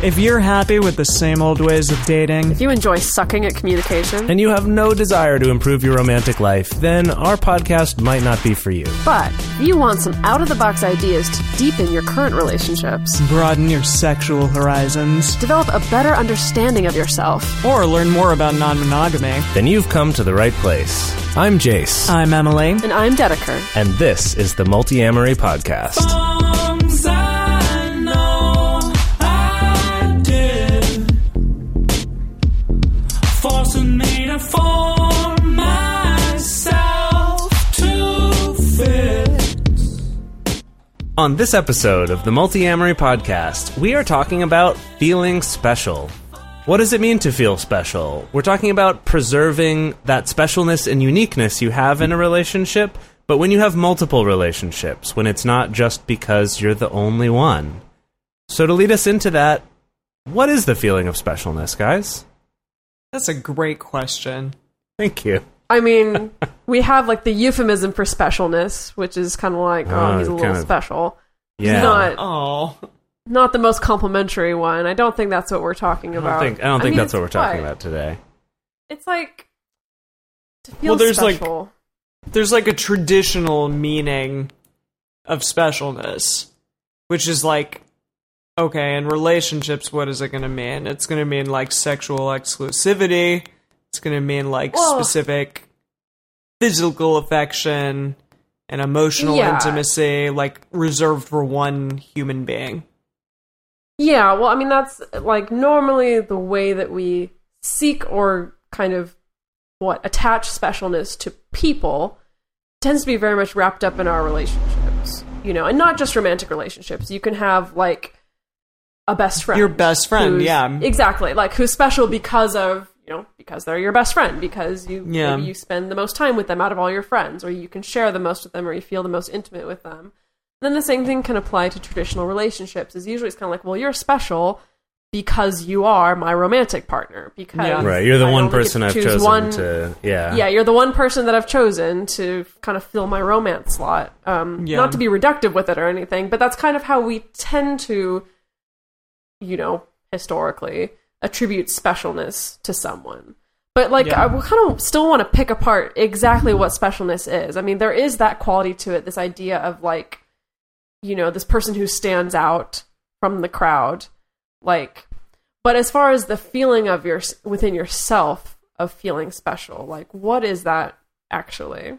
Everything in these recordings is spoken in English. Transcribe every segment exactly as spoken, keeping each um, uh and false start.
If you're happy with the same old ways of dating, If you enjoy sucking at communication, and you have no desire to improve your romantic life, then our podcast might not be for you. but if you want some out-of-the-box ideas to deepen your current relationships, broaden your sexual horizons, develop a better understanding of yourself, or learn more about non-monogamy, Then you've come to the right place. I'm Jace, I'm Emily. and I'm Dedeker. and this is the Multi-Amory Podcast. Songs I know I did, forcing me to form myself to fit. On this episode of the Multi-Amory Podcast, we are talking about feeling special. What does it mean to feel special? We're talking about preserving that specialness and uniqueness you have in a relationship, but when you have multiple relationships, when it's not just because you're the only one. So to lead us into that, what is the feeling of specialness, guys? That's a great question. Thank you. I mean, we have like the euphemism for specialness, which is kind of like, oh, Oh, he's a little kind of- special. Yeah. He's not, Oh, not the most complimentary one. I don't think that's what we're talking I don't about. think, I don't think mean, that's what we're it's talking what? about today. It's like to feel Well, there's, like- special. there's like a traditional meaning of specialness, which is like, okay, in relationships, what is it going to mean? It's going to mean like sexual exclusivity. It's going to mean like Well- specific physical affection and emotional Yeah. intimacy, like reserved for one human being. Yeah, well, I mean, that's like normally the way that we seek or kind of what attach specialness to people tends to be very much wrapped up in our relationships, you know, and not just romantic relationships. You can have like a best friend, Your best friend, who's- yeah. exactly, like who's special because of, you know, because they're your best friend, because you Yeah. maybe you spend the most time with them out of all your friends, or you can share the most with them, or you feel the most intimate with them. Then the same thing can apply to traditional relationships. Is usually it's kind of like, well, you're special because you are my romantic partner. Because Yeah. Right, you're the I one only get person to I've choose chosen one- to, yeah. Yeah, you're the one person that I've chosen to kind of fill my romance slot. Um, Yeah. Not to be reductive with it or anything, but that's kind of how we tend to, you know, historically attribute specialness to someone. But like, Yeah. I kind of still want to pick apart exactly what specialness is. I mean, there is that quality to it, this idea of like, you know, this person who stands out from the crowd, like. But as far as the feeling of your within yourself of feeling special, like what is that actually?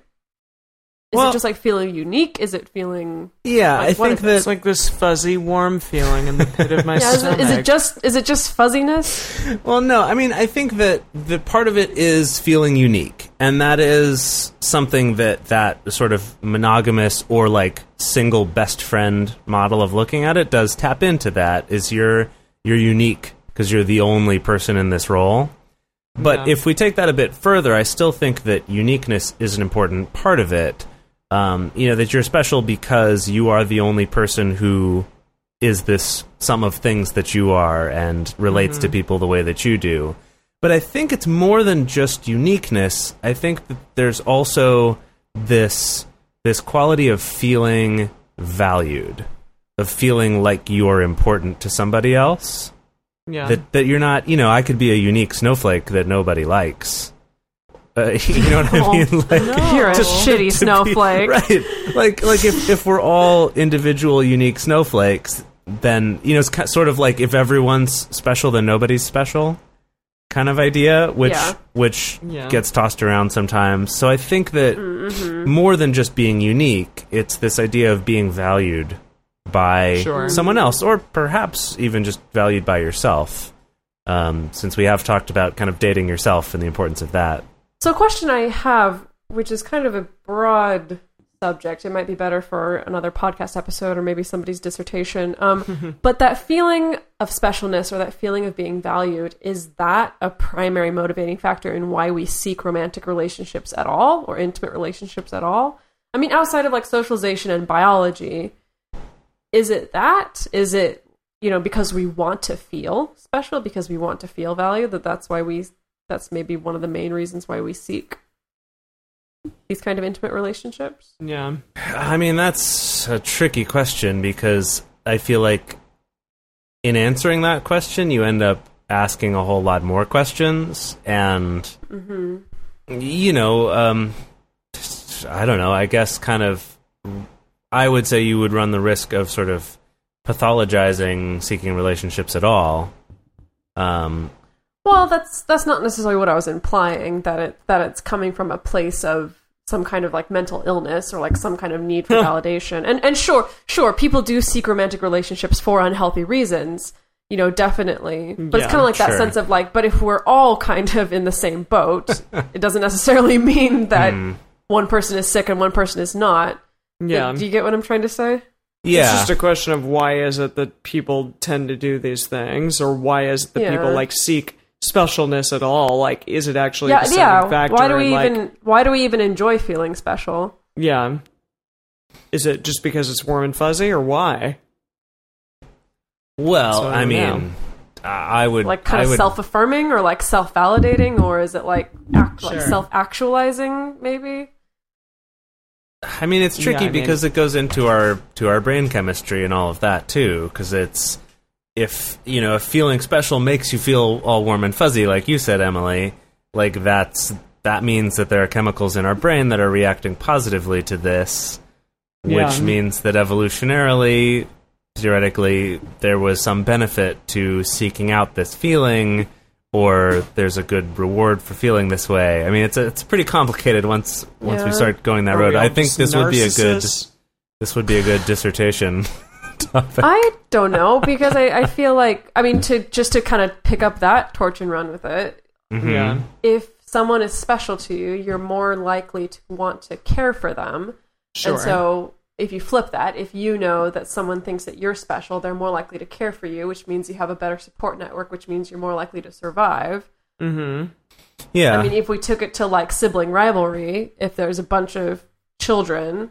Is Well- it just like feeling unique? Is it feeling? Yeah, Like, I what think is it? that It's like this fuzzy, warm feeling in the pit of my Yeah, is stomach. it, is it just is it just fuzziness? Well, no, I mean, I think that the part of it is feeling unique, and that is something that that sort of monogamous or like single best friend model of looking at it does tap into. That is you're you're unique because you're the only person in this role. But Yeah. if we take that a bit further, I still think that uniqueness is an important part of it. Um, you know, that you're special because you are the only person who is this sum of things that you are and relates to people the way that you do. But I think it's more than just uniqueness. I think that there's also this this quality of feeling valued, of feeling like you're important to somebody else. Yeah. That that you're not, you know, I could be a unique snowflake that nobody likes. Uh, you know what I mean? Like, You're a to- shitty to be- snowflake. right? Like, like if if we're all individual, unique snowflakes, then you know it's ki- sort of like if everyone's special, then nobody's special, kind of idea, which Yeah. which Yeah. gets tossed around sometimes. So I think that Mm-hmm. more than just being unique, it's this idea of being valued by Sure. someone else, or perhaps even just valued by yourself. Um, since we have talked about kind of dating yourself and the importance of that. So a question I have, which is kind of a broad subject, it might be better for another podcast episode or maybe somebody's dissertation, um, but that feeling of specialness or that feeling of being valued, is that a primary motivating factor in why we seek romantic relationships at all or intimate relationships at all? I mean, outside of like socialization and biology, is it that? Is it, you know, because we want to feel special, because we want to feel valued, that that's why we that's maybe one of the main reasons why we seek these kind of intimate relationships? Yeah. I mean, that's a tricky question because I feel like in answering that question, you end up asking a whole lot more questions, and Mm-hmm. you know, um, I don't know. I guess kind of, I would say you would run the risk of sort of pathologizing seeking relationships at all. Um, Well, that's that's not necessarily what I was implying, that it that it's coming from a place of some kind of like mental illness or like some kind of need for validation. And and sure, sure, people do seek romantic relationships for unhealthy reasons, you know, definitely. But Yeah, it's kind of like that sure. sense of like, but if we're all kind of in the same boat, it doesn't necessarily mean that Mm. one person is sick and one person is not. Yeah. Do you get what I'm trying to say? yeah. It's just a question of why is it that people tend to do these things, or why is it that Yeah. people like seek specialness at all? Like, is it actually Yeah, the same yeah. factor? Why do we in, like, even why do we even enjoy feeling special? Yeah. Is it just because it's warm and fuzzy, or why? well, So, I yeah. mean, I would Like kind I of would, self-affirming or like self-validating, or is it like act, like Sure. self-actualizing maybe? I mean, it's tricky Yeah, I mean- because it goes into our to our brain chemistry and all of that too. Because it's if you know if feeling special makes you feel all warm and fuzzy, like you said, Emily, like that's that means that there are chemicals in our brain that are reacting positively to this, which Yeah. means that evolutionarily, theoretically, there was some benefit to seeking out this feeling, or there's a good reward for feeling this way. I mean, it's a, it's pretty complicated once once we Yeah. start going that Are road. we all I think just this would be a good narcissists? this would be a good dissertation topic. I don't know, because I, I feel like, I mean, to just to kind of pick up that torch and run with it, Mhm. Yeah. if someone is special to you, you're more likely to want to care for them. Sure. And so if you flip that, if you know that someone thinks that you're special, they're more likely to care for you, which means you have a better support network, which means you're more likely to survive. Mm-hmm. Yeah, I mean, if we took it to like sibling rivalry, if there's a bunch of children,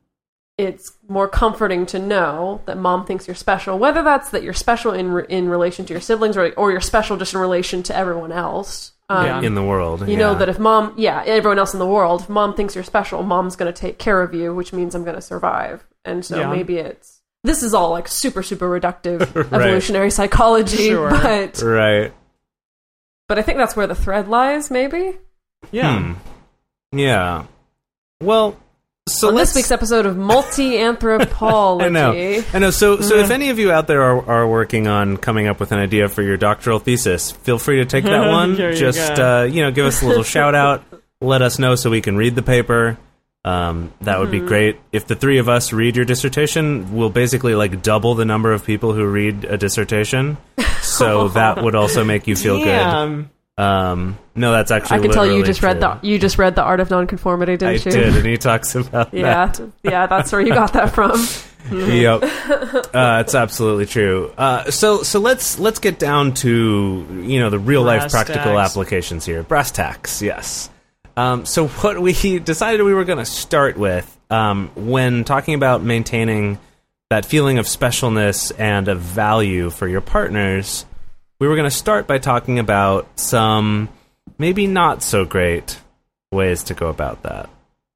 it's more comforting to know that mom thinks you're special, whether that's that you're special in re- in relation to your siblings, or or you're special just in relation to everyone else. Um, Yeah. in the world, You know that if mom, yeah, everyone else in the world, if mom thinks you're special, mom's going to take care of you, which means I'm going to survive. And so Yeah. maybe it's, this is all like super, super reductive Right. evolutionary psychology, Sure. but right. but I think that's where the thread lies, maybe. Yeah. Hmm. Yeah. Well, so On let's, this week's episode of Multi-Anthropology. I know. I know. So, so Mm-hmm. if any of you out there are, are working on coming up with an idea for your doctoral thesis, feel free to take that one. There you Just go. uh, you know, give us a little shout out. Let us know so we can read the paper. Um, that would Mm-hmm. be great. If the three of us read your dissertation, we'll basically like double the number of people who read a dissertation. So that would also make you feel good. Damn. Um, no, that's actually I can tell you literally just read true. the you just read the Art of Nonconformity, I didn't you? did, and he talks about Yeah, that. yeah, that's where you got that from. Yep, uh, it's absolutely true. Uh, so, so let's let's get down to you know the real life Brass practical tacks. applications here. Brass tacks, yes. Um, so, what we decided we were going to start with um, when talking about maintaining that feeling of specialness and of value for your partners, we were going to start by talking about some maybe not so great ways to go about that.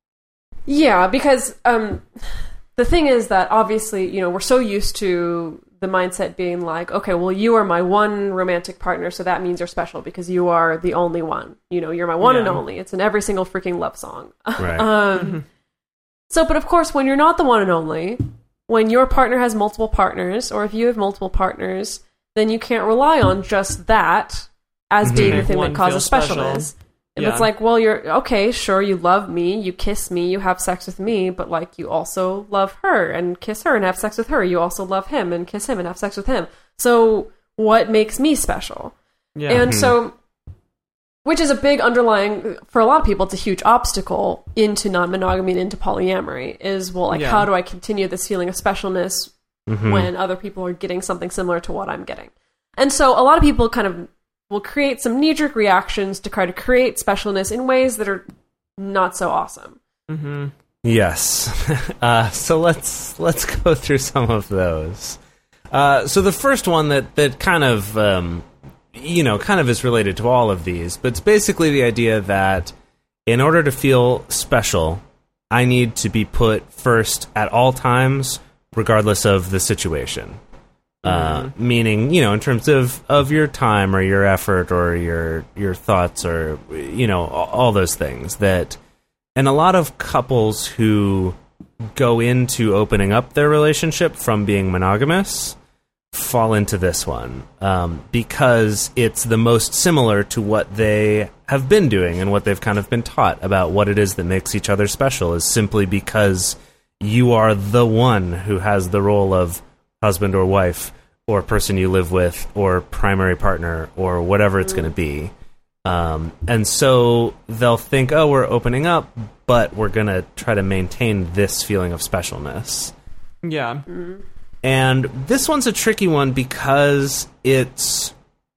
Yeah, because um, the thing is that obviously, you know, we're so used to the mindset being like, okay, well, you are my one romantic partner, so that means you're special because you are the only one. You know, you're my one and Yeah. only. It's in every single freaking love song. Right. um, so, but of course, when you're not the one and only, when your partner has multiple partners, or if you have multiple partners, then you can't rely on just that as being the Make thing one that causes feel special. specialness. If Yeah. it's like, well, you're okay, sure, you love me, you kiss me, you have sex with me, but like you also love her and kiss her and have sex with her. You also love him and kiss him and have sex with him. So what makes me special? Yeah. And so, which is a big underlying, for a lot of people, it's a huge obstacle into non-monogamy and into polyamory is, well, like, Yeah. how do I continue this feeling of specialness Mhm. when other people are getting something similar to what I'm getting? And so a lot of people kind of will create some knee-jerk reactions to try to create specialness in ways that are not so awesome. Mm-hmm. Yes. Uh, so let's let's go through some of those. Uh, so the first one that that kind of um, you know kind of is related to all of these, but it's basically the idea that in order to feel special, I need to be put first at all times, regardless of the situation. Uh, mm. Meaning, you know, in terms of, of your time or your effort or your your thoughts or, you know, all, all those things that, and a lot of couples who go into opening up their relationship from being monogamous fall into this one um, because it's the most similar to what they have been doing and what they've kind of been taught about what it is that makes each other special is simply because you are the one who has the role of husband or wife or person you live with or primary partner or whatever it's going to be. Um, and so they'll think, oh, we're opening up, but we're going to try to maintain this feeling of specialness. Yeah. Mm-hmm. And this one's a tricky one because it's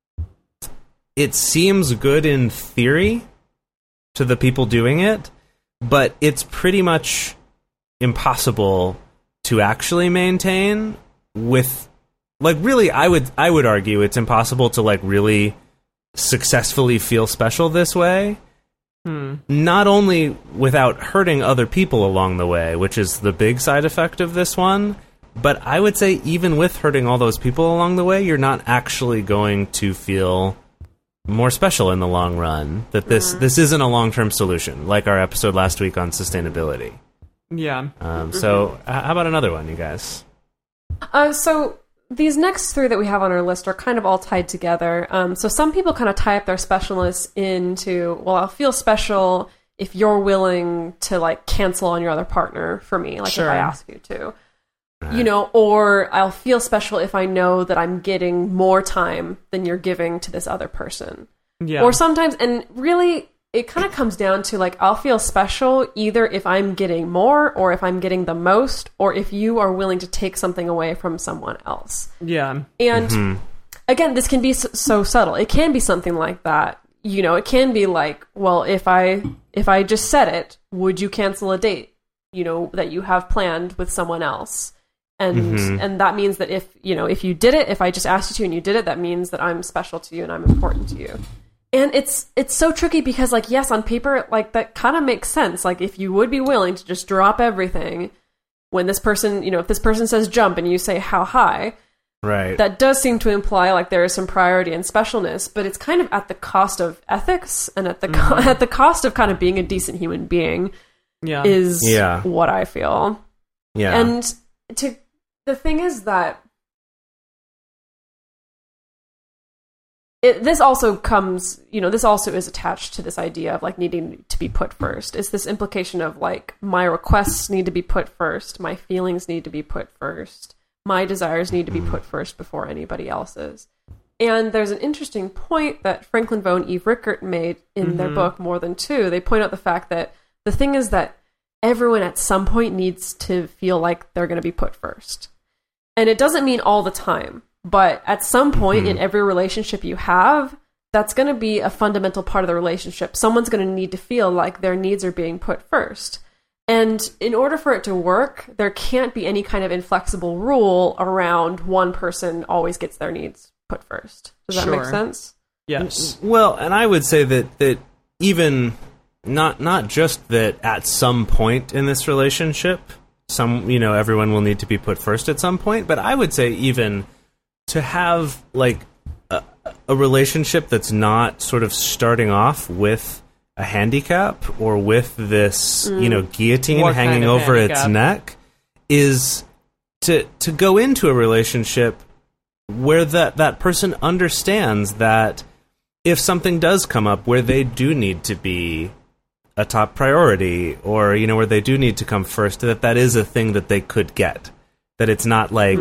it seems good in theory to the people doing it, but it's pretty much impossible to actually maintain with, like, really, I would I would argue it's impossible to, like, really successfully feel special this way. Hmm. Not only without hurting other people along the way, which is the big side effect of this one, but I would say even with hurting all those people along the way, you're not actually going to feel more special in the long run. That this Mm-hmm. this isn't a long-term solution, like our episode last week on sustainability. Yeah. Um, so h- how about another one, you guys? Uh, so these next three that we have on our list are kind of all tied together. Um, so some people kind of tie up their specialness into, well, I'll feel special if you're willing to, like, cancel on your other partner for me, like Sure. if I ask you to. You know, or I'll feel special if I know that I'm getting more time than you're giving to this other person. Yeah. Or sometimes, and really, it kind of comes down to, like, I'll feel special either if I'm getting more or if I'm getting the most or if you are willing to take something away from someone else. Yeah. And Mhm. again, this can be so, so subtle. It can be something like that. You know, it can be like, well, if I if I just said it, would you cancel a date, you know, that you have planned with someone else? And Mhm. and that means that if, you know, if you did it, if I just asked you to and you did it, that means that I'm special to you and I'm important to you. And it's it's so tricky because, like, yes, on paper, like, that kind of makes sense. Like, if you would be willing to just drop everything when this person, you know, if this person says jump and you say how high, Right. that does seem to imply, like, there is some priority and specialness, but it's kind of at the cost of ethics and at the co- at the cost of kind of being a decent human being Yeah. is Yeah. what I feel. yeah. And to the thing is that it, this also comes, you know, this also is attached to this idea of, like, needing to be put first. It's this implication of, like, my requests need to be put first, my feelings need to be put first, my desires need to be put first before anybody else's. And there's an interesting point that Franklin Vo and Eve Rickert made in Mm-hmm. their book, More Than Two. They point out the fact that the thing is that everyone at some point needs to feel like they're going to be put first. And it doesn't mean all the time, but at some point Mhm. in every relationship you have, that's going to be a fundamental part of the relationship. Someone's going to need to feel like their needs are being put first. And in order for it to work, there can't be any kind of inflexible rule around one person always gets their needs put first. Does that make Sure. sense? Yes. Well, and I would say that that even not not just that at some point in this relationship, some you know everyone will need to be put first at some point, but I would say even to have, like, a, a relationship that's not sort of starting off with a handicap or with this you know guillotine What hanging kind of over its handicap? neck is to to go into a relationship where that that person understands that if something does come up where they do need to be a top priority, or you know where they do need to come first, that that is a thing that they could get. That it's not like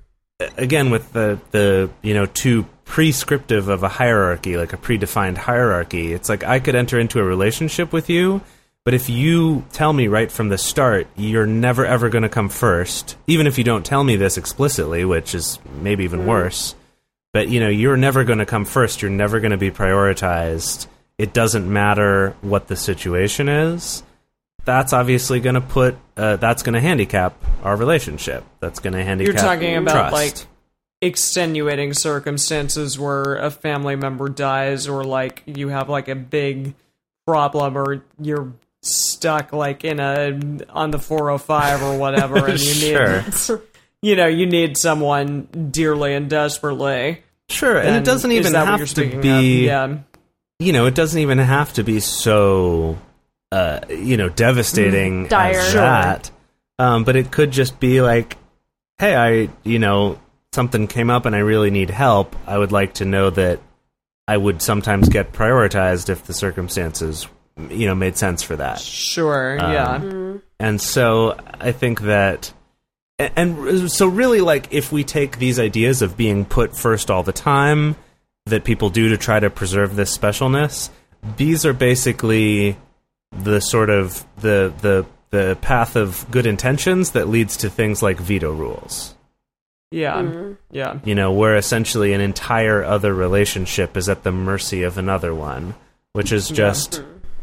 again with the the you know too prescriptive of a hierarchy, like a predefined hierarchy. It's like I could enter into a relationship with you, but if you tell me right from the start you're never ever going to come first, even if you don't tell me this explicitly, which is maybe even worse, but you know you're never going to come first, you're never going to be prioritized, it doesn't matter what the situation is, that's obviously going to put uh, that's going to handicap our relationship. That's going to handicap You're talking about, trust. like, extenuating circumstances where a family member dies, or, like, you have, like, a big problem, or you're stuck, like, in a on the four oh five or whatever, and you Sure. need you know, you need someone dearly and desperately. Sure, and then it doesn't is even that what have you're to speaking be. of? Yeah. You know, it doesn't even have to be so, uh, you know, devastating Dire. as Sure. that. Um, but it could just be like, hey, I, you know, something came up and I really need help. I would like to know that I would sometimes get prioritized if the circumstances, you know, made sense for that. Sure, Um, yeah. And so I think that, and, and so really, like, if we take these ideas of being put first all the time that people do to try to preserve this specialness, these are basically the sort of the the the path of good intentions that leads to things like veto rules. Yeah, yeah. You know, where essentially an entire other relationship is at the mercy of another one, which is just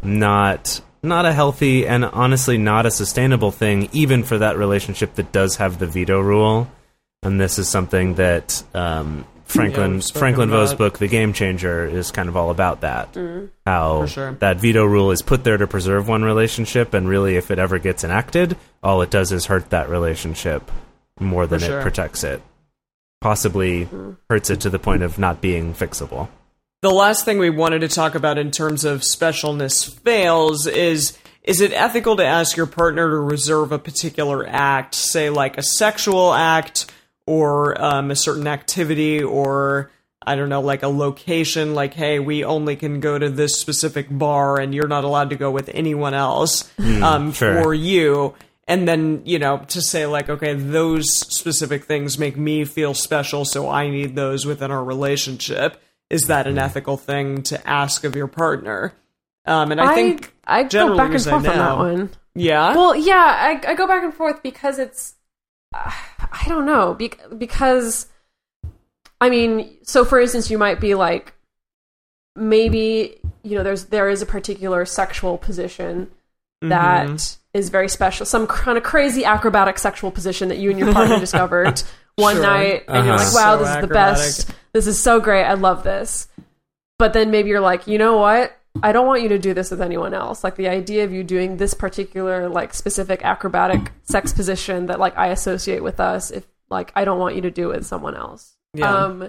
not not a healthy and honestly not a sustainable thing, even for that relationship that does have the veto rule. And this is something that um, Franklin Yeah, we've spoken Franklin Vo's about. book, The Game Changer, is kind of all about that. How For sure. that veto rule is put there to preserve one relationship, and really, if it ever gets enacted, all it does is hurt that relationship more than For it sure. protects it. Possibly hurts it to the point of not being fixable. The last thing we wanted to talk about in terms of specialness fails is is it ethical to ask your partner to reserve a particular act, say like a sexual act or um, a certain activity or I don't know, like a location, like, hey, we only can go to this specific bar and you're not allowed to go with anyone else um, sure. for you. And then, you know, to say like, okay, those specific things make me feel special, so I need those within our relationship. Is that an ethical thing to ask of your partner? Um, and I, I think I go generally back and we say forth on that no. one. Yeah. Well, yeah, I, I go back and forth because it's, uh, I don't know, bec- because, I mean, so for instance, you might be like, maybe, you know, there's there is a particular sexual position that Mhm. is very special, some kind of crazy acrobatic sexual position that you and your partner discovered one Sure. night, and you're Uh-huh. like, wow, So this is the acrobatic. best, this is so great, I love this. But then maybe you're like, you know what? I don't want you to do this with anyone else. Like the idea of you doing this particular, like specific acrobatic sex position that like I associate with us, if like I don't want you to do it with someone else. Yeah. Um,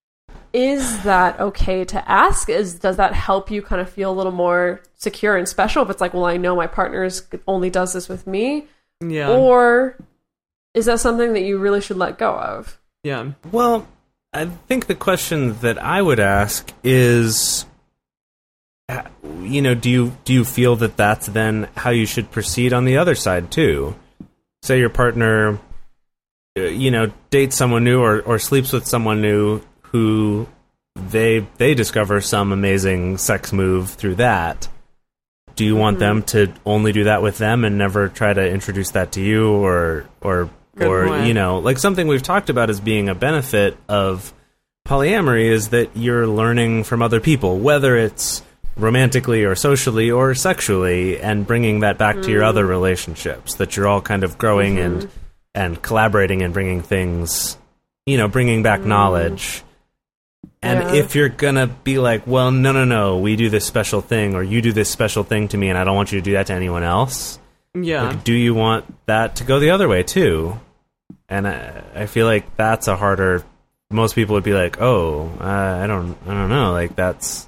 is that okay to ask? Is does that help you kind of feel a little more secure and special? If it's like, well, I know my partner's only does this with me, Yeah. or is that something that you really should let go of? yeah. Well, I think the question that I would ask is, uh, you know, do you do you feel that that's then how you should proceed on the other side too? Say your partner, uh, you know, dates someone new or, or sleeps with someone new who they they discover some amazing sex move through that. Do you want them to only do that with them and never try to introduce that to you, or or Good or point. you know, like something we've talked about as being a benefit of polyamory is that you're learning from other people, whether it's romantically or socially or sexually, and bringing that back to your other relationships, that you're all kind of growing and and collaborating and bringing things, you know, bringing back knowledge. And Yeah. if you're gonna be like, well, no, no, no, we do this special thing, or you do this special thing to me, and I don't want you to do that to anyone else. Yeah. Like, do you want that to go the other way too? And I, I feel like that's a harder. Most people would be like, oh, uh, I don't, I don't know. Like that's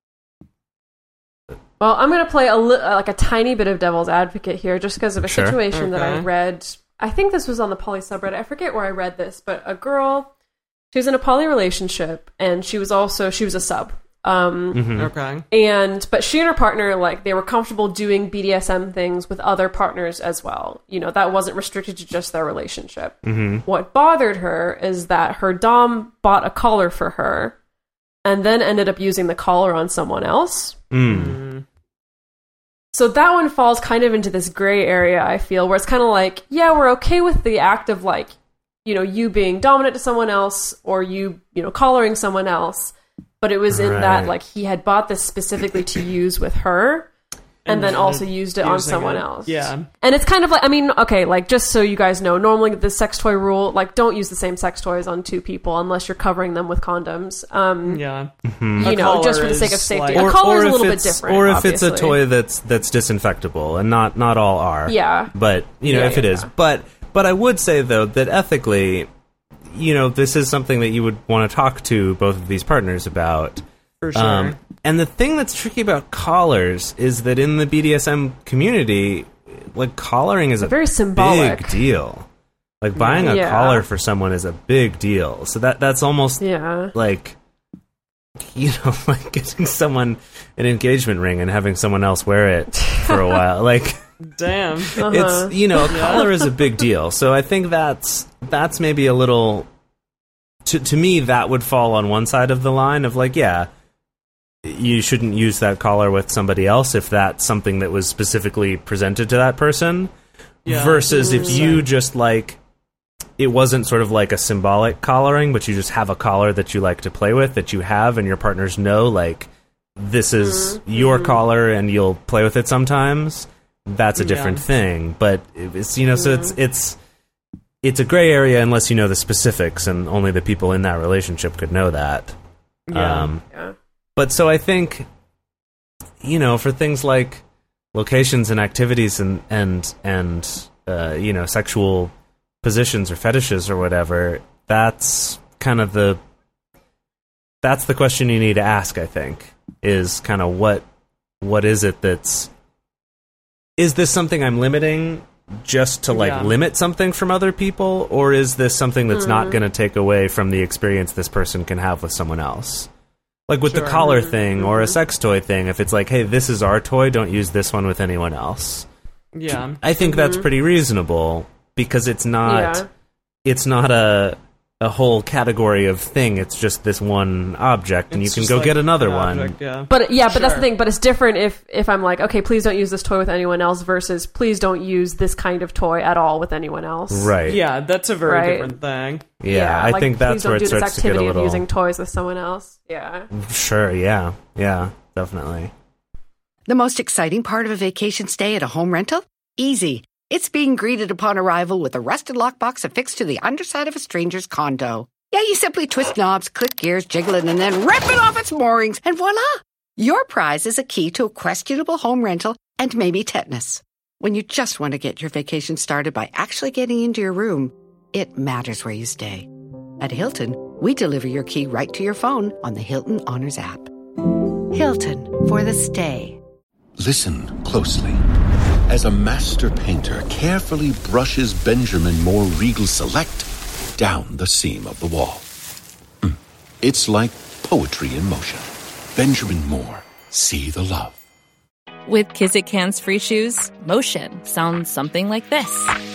Well, I'm going to play a li- uh, like a tiny bit of devil's advocate here, just because of a Sure. situation that I Okay. read. I think this was on the poly subreddit. I forget where I read this, but a girl, she was in a poly relationship, and she was also she was a sub. Um, mhm. Okay. and but she and her partner, like, they were comfortable doing B D S M things with other partners as well. You know, that wasn't restricted to just their relationship. Mhm. What bothered her is that her dom bought a collar for her, and then ended up using the collar on someone else. Mm. So that one falls kind of into this gray area, I feel, where it's kind of like, yeah, we're okay with the act of, like, you know, you being dominant to someone else, or you, you know, collaring someone else. But it was in Right. that, like, he had bought this specifically to use with her, and, And then then also used it on using someone it. else. Yeah. And it's kind of like, I mean, okay, like, just so you guys know, normally the sex toy rule, like, don't use the same sex toys on two people unless you're covering them with condoms. Um, Yeah. you A know, just collar for the sake of is safety. like- a collar is a if little bit it's- different. Or if it's a obviously. toy that's that's disinfectable, and not not all are. Yeah. But you know, Yeah, if it yeah, is, yeah. but But I would say, though, that ethically, you know, this is something that you would want to talk to both of these partners about. For sure. Um, and the thing that's tricky about collars is that in the B D S M community, like, collaring is a very symbolic. big deal. Like, buying a Yeah. collar for someone is a big deal. So that that's almost Yeah. like, you know, like getting someone an engagement ring and having someone else wear it for a while. Like, Damn. Uh-huh. it's, you know, a collar is a big deal. So I think that's that's maybe a little, to to me, that would fall on one side of the line of like, yeah, you shouldn't use that collar with somebody else if that's something that was specifically presented to that person. Yeah. Versus if you just like, it wasn't sort of like a symbolic collaring, but you just have a collar that you like to play with, that you have, and your partners know, like, this is Mm-hmm. your collar and you'll play with it sometimes. That's a different Yeah. thing. But it's, you know, so it's it's it's a gray area unless you know the specifics, and only the people in that relationship could know that. Yeah. Um, Yeah. but so I think, you know, for things like locations and activities and and and uh, you know, sexual positions or fetishes or whatever, that's kind of the that's the question you need to ask, I think, is kind of what what is it that's, is this something I'm limiting just to like Yeah. limit something from other people, or is this something that's not going to take away from the experience this person can have with someone else? Like with Sure. the collar thing or a sex toy thing, if it's like, hey, this is our toy, don't use this one with anyone else. Yeah. I think that's pretty reasonable, because it's not Yeah. it's not a a whole category of thing. It's just this one object, and It's you can just go like get another an one. object, yeah. But yeah, but that's the Sure. thing. But it's different if if I'm like, okay, please don't use this toy with anyone else, versus please don't use this kind of toy at all with anyone else. Right. Yeah, that's a very Right. different thing. Yeah, I like, think that's please don't where it do starts this to get a activity little of using toys with someone else. Yeah. Sure, yeah. Yeah, definitely. The most exciting part of a vacation stay at a home rental? Easy. It's being greeted upon arrival with a rusted lockbox affixed to the underside of a stranger's condo. Yeah, you simply twist knobs, click gears, jiggle it, and then rip it off its moorings, and voila! Your prize is a key to a questionable home rental and maybe tetanus. When you just want to get your vacation started by actually getting into your room, it matters where you stay. At Hilton, we deliver your key right to your phone on the Hilton Honors app. Hilton, for the stay. Listen closely. As a master painter carefully brushes Benjamin Moore Regal Select down the seam of the wall. Mm. It's like poetry in motion. Benjamin Moore, see the love. With Kizik hands-free shoes, motion sounds something like this.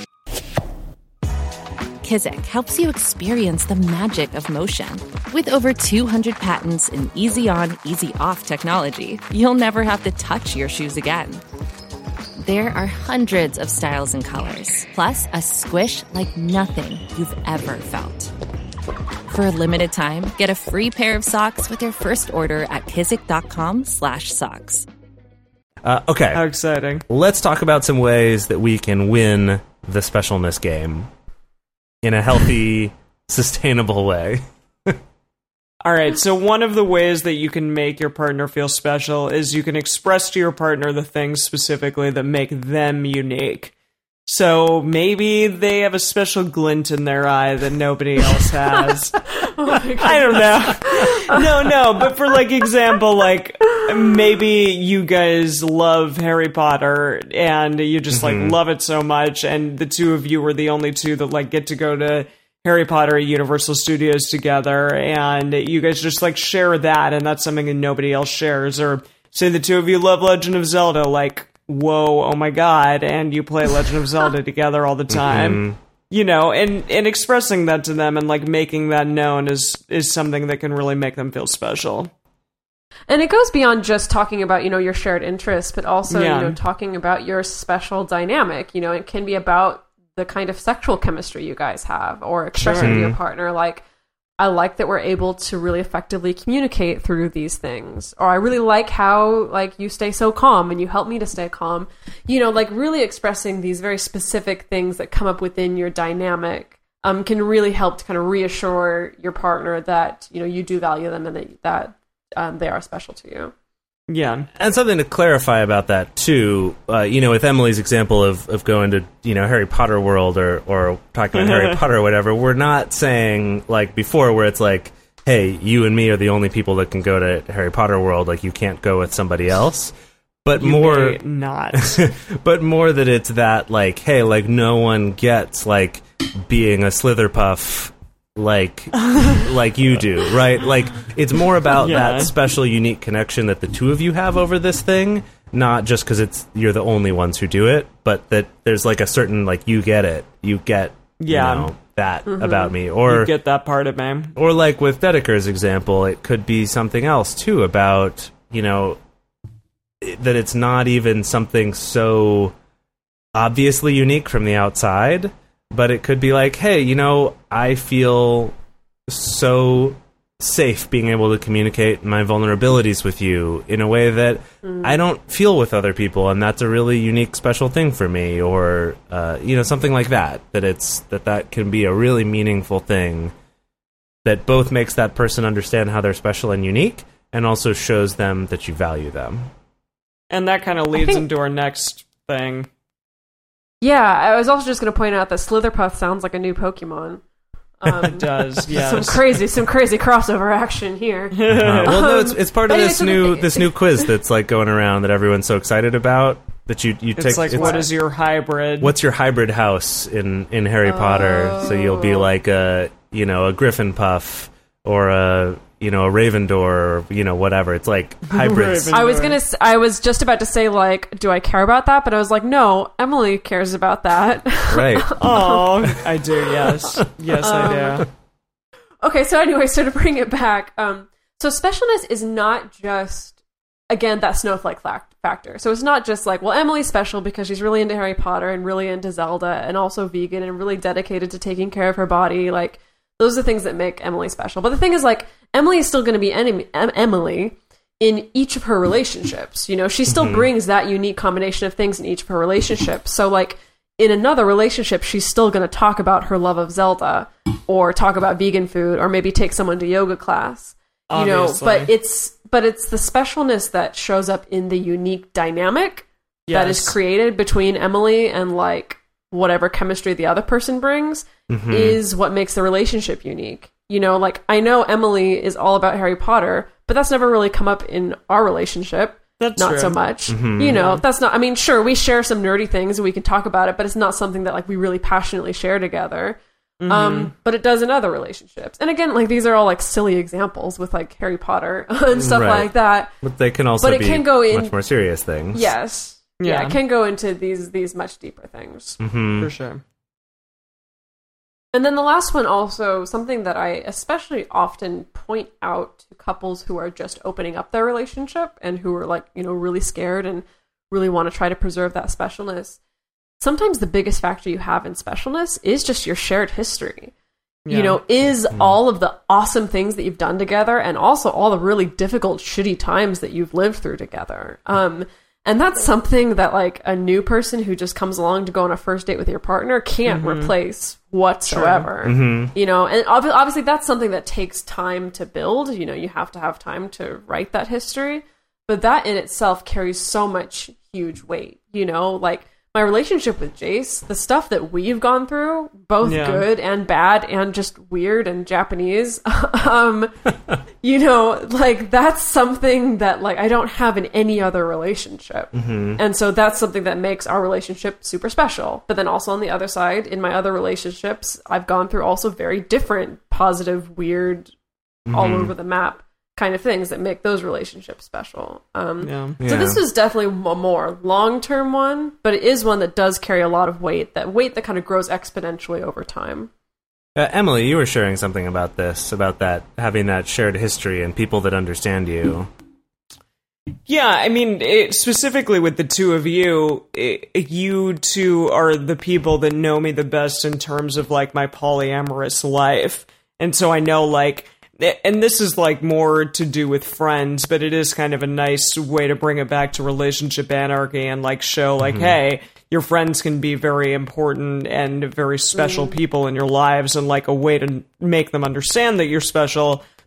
Kizik helps you experience the magic of motion. With over two hundred patents and easy-on, easy-off technology, you'll never have to touch your shoes again. There are hundreds of styles and colors, plus a squish like nothing you've ever felt. For a limited time, get a free pair of socks with your first order at kizik.com slash socks. Uh, okay. How exciting. Let's talk about some ways that we can win the specialness game in a healthy, sustainable way. All right, so one of the ways that you can make your partner feel special is you can express to your partner the things specifically that make them unique. So maybe they have a special glint in their eye that nobody else has. I don't know. No, no, but for like example, like maybe you guys love Harry Potter and you just like love it so much, and the two of you were the only two that like get to go to Harry Potter at Universal Studios together, and you guys just like share that, and that's something that nobody else shares. Or say the two of you love Legend of Zelda, like, whoa, oh my god, and you play Legend of Zelda together all the time. Mm-hmm. You know, and, and expressing that to them and like making that known is is something that can really make them feel special. And it goes beyond just talking about, you know, your shared interests, but also, Yeah. you know, talking about your special dynamic. You know, it can be about the kind of sexual chemistry you guys have, or expressing Sure. to your partner, like, I like that we're able to really effectively communicate through these things. Or I really like how, like, you stay so calm and you help me to stay calm. You know, like, really expressing these very specific things that come up within your dynamic um, can really help to kind of reassure your partner that, you know, you do value them and that, that um, they are special to you. Yeah. And something to clarify about that too, uh, you know, with Emily's example of, of going to, you know, Harry Potter world or, or talking about Harry Potter or whatever, we're not saying like before where it's like, hey, you and me are the only people that can go to Harry Potter world, like you can't go with somebody else. But You more may not. but more that it's that like, hey, like no one gets like being a Slitherpuff like like you do, right? Like it's more about Yeah. that special unique connection that the two of you have over this thing, not just because it's you're the only ones who do it, but that there's like a certain like you get it, you get Yeah. you know, that about me, or You get that part of me. or like with Dedeker's example, it could be something else too about, you know, i- that it's not even something so obviously unique from the outside, but it could be like, hey, you know, I feel so safe being able to communicate my vulnerabilities with you in a way that I don't feel with other people, and that's a really unique, special thing for me, or uh, you know, something like that. That it's that that can be a really meaningful thing that both makes that person understand how they're special and unique, and also shows them that you value them. And that kind of leads think- into our next thing. Yeah, I was also just going to point out that Slitherpuff sounds like a new Pokemon. Um, It does, yes. Some crazy, some crazy crossover action here. Uh, well, no, it's it's part of Um, this anyway, so new the- this new quiz that's like going around that everyone's so excited about. That you you It's take. like, what is your hybrid? what's your hybrid house in in Harry Potter? So you'll be like a you know a Griffin Puff or a you know a Ravendor or you know whatever. It's like hybrids. Raven- I was gonna. s- I was just about to say like, do I care about that? But I was like, no, Emily cares about that. Right. Oh, I do, yes. Yes, I do. Okay, so anyway, so to bring it back, um, so specialness is not just, again, that snowflake fact- factor. So it's not just like, well, Emily's special because she's really into Harry Potter and really into Zelda and also vegan and really dedicated to taking care of her body. Like, those are things that make Emily special. But the thing is, like, Emily is still going to be enemy- em- Emily in each of her relationships. You know, she still brings that unique combination of things in each of her relationships. So, like, in another relationship, she's still going to talk about her love of Zelda or talk about vegan food or maybe take someone to yoga class. You know, Obviously. but it's but it's the specialness that shows up in the unique dynamic that is Yes. created between Emily and like whatever chemistry the other person brings is what makes the relationship unique. You know, like I know Emily is all about Harry Potter, but that's never really come up in our relationship. That's not true. so much. You know, that's not, I mean, sure, we share some nerdy things and we can talk about it, but it's not something that like we really passionately share together. Um, but it does in other relationships. And again, like these are all like silly examples with like Harry Potter and stuff Right. like that. But they can also But it be can go in- much more serious things. Yes. Yeah. Yeah. It can go into these, these much deeper things. Hmm. For sure. And then the last one also, something that I especially often point out to couples who are just opening up their relationship and who are like, you know, really scared and really want to try to preserve that specialness. Sometimes the biggest factor you have in specialness is just your shared history. Yeah. You know, is all of the awesome things that you've done together and also all the really difficult, shitty times that you've lived through together. Um, and that's something that like a new person who just comes along to go on a first date with your partner can't replace whatsoever. You know, and ob- obviously that's something that takes time to build. You know, you have to have time to write that history, but that in itself carries so much huge weight. You know, like my relationship with Jace, the stuff that we've gone through, both Yeah. good and bad and just weird and Japanese, um, you know, like that's something that like I don't have in any other relationship. And so that's something that makes our relationship super special. But then also on the other side, in my other relationships, I've gone through also very different, positive, weird, all over the map kind of things that make those relationships special. Um, Yeah. So Yeah. this is definitely a more long-term one, but it is one that does carry a lot of weight, that weight that kind of grows exponentially over time. Uh, Emily, you were sharing something about this, about that having that shared history and people that understand you. Yeah, I mean, it, specifically with the two of you, it, you two are the people that know me the best in terms of, like, my polyamorous life. And so I know, like, and this is, like, more to do with friends, but it is kind of a nice way to bring it back to relationship anarchy and, like, show, like, hey, your friends can be very important and very special people in your lives, and, like, a way to make them understand that you're special.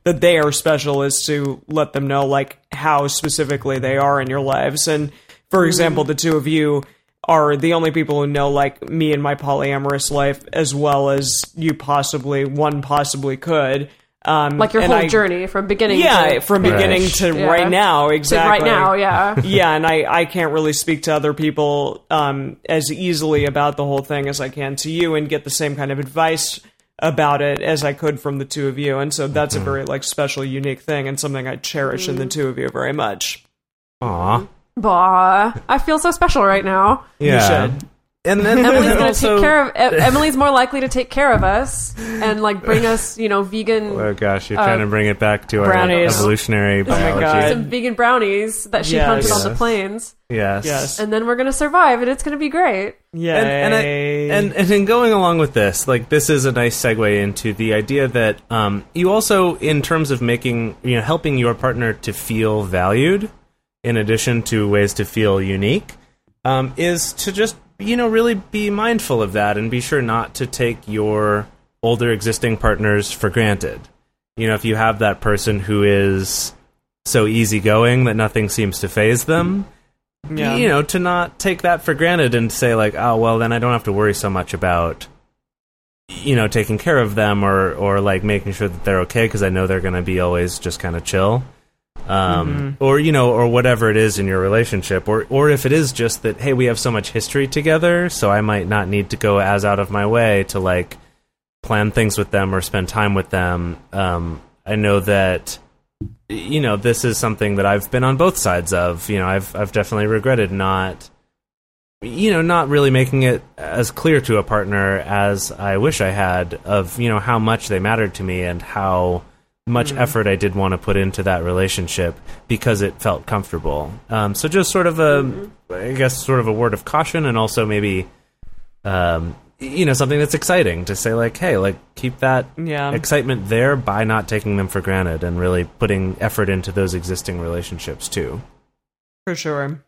that they are special is to let them know like how specifically they are in your lives. And for example, the two of you are the only people who know like me and my polyamorous life as well as you possibly one possibly could. Um, Like your and whole I- journey from beginning Yeah, to from Right. beginning to Yeah. right now, to exactly. right now, yeah. Yeah, and I, I can't really speak to other people um, as easily about the whole thing as I can to you and get the same kind of advice about it as I could from the two of you. And so that's a very like special, unique thing and something I cherish in the two of you very much. Aw. Bah, I feel so special right now. Yeah. should. And then Emily's and gonna also, take care of. E- Emily's more likely to take care of us and like bring us, you know, vegan Oh gosh, you're Uh, trying to bring it back to our brownies. evolutionary biology. God. some vegan brownies that she Yes. hunted on the Yes. plains, Yes. Yes. and then we're gonna survive, and it's gonna be great. Yay. And and, I, and and in going along with this, like this is a nice segue into the idea that um, you also, in terms of making, you know, helping your partner to feel valued, in addition to ways to feel unique, um, is to just, you know, really be mindful of that and be sure not to take your older existing partners for granted. You know, if you have that person who is so easygoing that nothing seems to faze them, Yeah. you know, to not take that for granted and say like, oh, well, then I don't have to worry so much about, you know, taking care of them or, or like making sure that they're okay because I know they're going to be always just kind of chill. Um, or, you know, or whatever it is in your relationship, or, or if it is just that, hey, we have so much history together, so I might not need to go as out of my way to like plan things with them or spend time with them. Um, I know that, you know, this is something that I've been on both sides of. You know, I've I've definitely regretted not, you know, not really making it as clear to a partner as I wish I had of, you know, how much they mattered to me and how much effort I did want to put into that relationship because it felt comfortable. Um, so just sort of a, I guess, sort of a word of caution, and also maybe, um, you know, something that's exciting to say like, hey, like keep that Yeah. excitement there by not taking them for granted and really putting effort into those existing relationships too. For sure.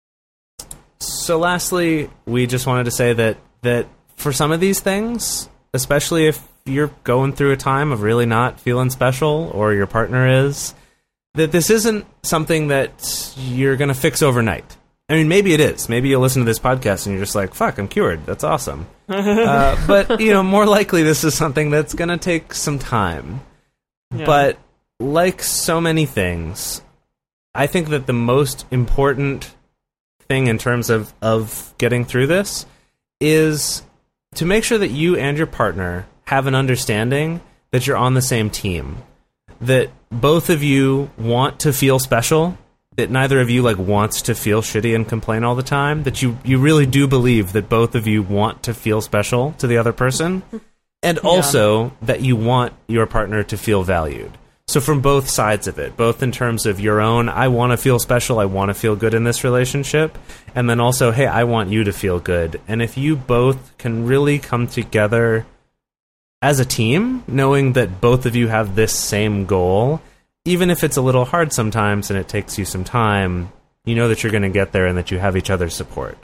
So lastly, we just wanted to say that that for some of these things, especially if you're going through a time of really not feeling special, or your partner is, that this isn't something that you're going to fix overnight. I mean, maybe it is. Maybe you'll listen to this podcast and you're just like, fuck, I'm cured. That's awesome. uh, but, you know, more likely this is something that's going to take some time. Yeah. But like so many things, I think that the most important thing in terms of, of getting through this is to make sure that you and your partner have an understanding that you're on the same team, that both of you want to feel special, that neither of you like wants to feel shitty and complain all the time, that you, you really do believe that both of you want to feel special to the other person, and also that you want your partner to feel valued. So from both sides of it, both in terms of your own, I want to feel special, I want to feel good in this relationship, and then also, hey, I want you to feel good. And if you both can really come together as a team, knowing that both of you have this same goal, even if it's a little hard sometimes and it takes you some time, you know that you're going to get there and that you have each other's support.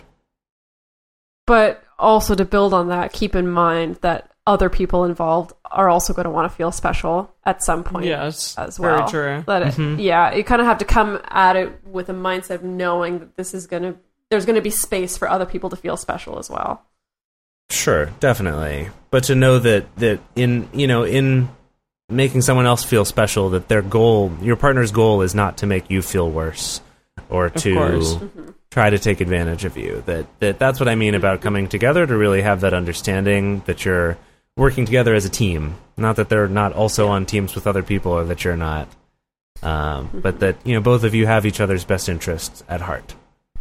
But also to build on that, keep in mind that other people involved are also going to want to feel special at some point. Yes, as very well. true. That it, yeah, you kind of have to come at it with a mindset of knowing that this is going to, there's going to be space for other people to feel special as well. Sure, definitely. But to know that, that in, you know, in making someone else feel special, that their goal, your partner's goal is not to make you feel worse or to course. try to take advantage of you. That, that that's what I mean about coming together, to really have that understanding that you're working together as a team. Not that they're not also on teams with other people, or that you're not. Um, but that, you know, both of you have each other's best interests at heart.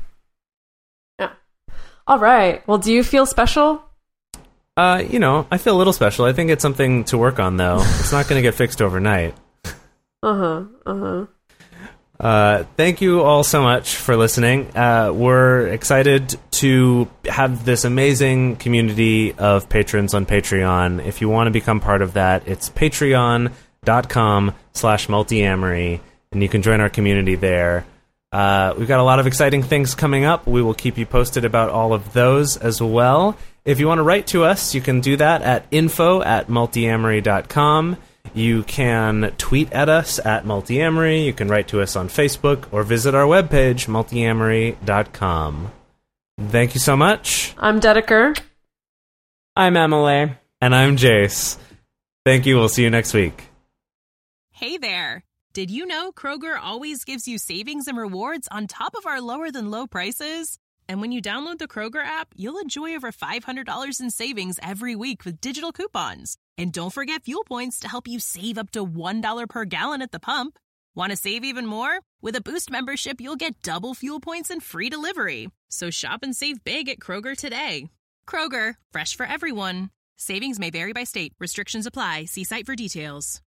Yeah. All right. Well, do you feel special? Uh, you know, I feel a little special. I think it's something to work on, though. It's not going to get fixed overnight. Uh-huh. Uh-huh. Uh, thank you all so much for listening. Uh, we're excited to have this amazing community of patrons on Patreon. If you want to become part of that, it's patreon.com slash multiamory, and you can join our community there. Uh, we've got a lot of exciting things coming up. We will keep you posted about all of those as well. If you want to write to us, you can do that at info at multiamory dot com. You can tweet at us at Multiamory. You can write to us on Facebook or visit our webpage, multiamory dot com. Thank you so much. I'm Dedeker. I'm Emily. And I'm Jace. Thank you. We'll see you next week. Hey there. Did you know Kroger always gives you savings and rewards on top of our lower than low prices? And when you download the Kroger app, you'll enjoy over five hundred dollars in savings every week with digital coupons. And don't forget fuel points to help you save up to one dollar per gallon at the pump. Want to save even more? With a Boost membership, you'll get double fuel points and free delivery. So shop and save big at Kroger today. Kroger, fresh for everyone. Savings may vary by state. Restrictions apply. See site for details.